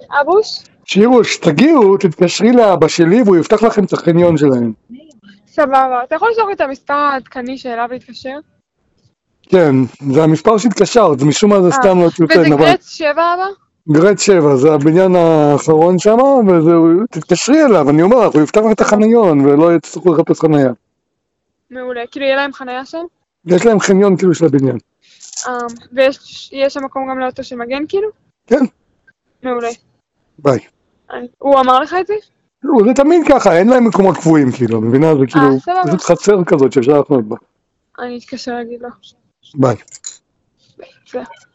אבוש? שירוש, תגיעו, תתקשרי לאבא שלי והוא יפתח לכם את החניון שלהם. סבבה. אתה יכול לשלוח לי את המספר העדכני שאליו להתקשר? כן, זה המספר שהתקשרת, משום מה זה סתם לא תותן, וזה אבל... גרץ 7 אבא? גרד 7, זה הבניין האחרון שם, תתקשרי אליו, אני אומר לך, הוא יפתח לך את החניון ולא יצטרכו לחפש חנייה. מעולה. כאילו יהיה להם חניה שם? יש להם חניון כאילו של הבניין. ויש שם מקום גם לאוטו של מגן כאילו? כן, מעולה. ביי. הוא אמר לך את זה? זה תמיד ככה, אין להם מקומות קבועים כאילו, מבינה? זה כאילו, סבבה. פשוט חצר כזאת שאפשר לחנות בה. אני אתקשר להגיד לו. ביי. זה.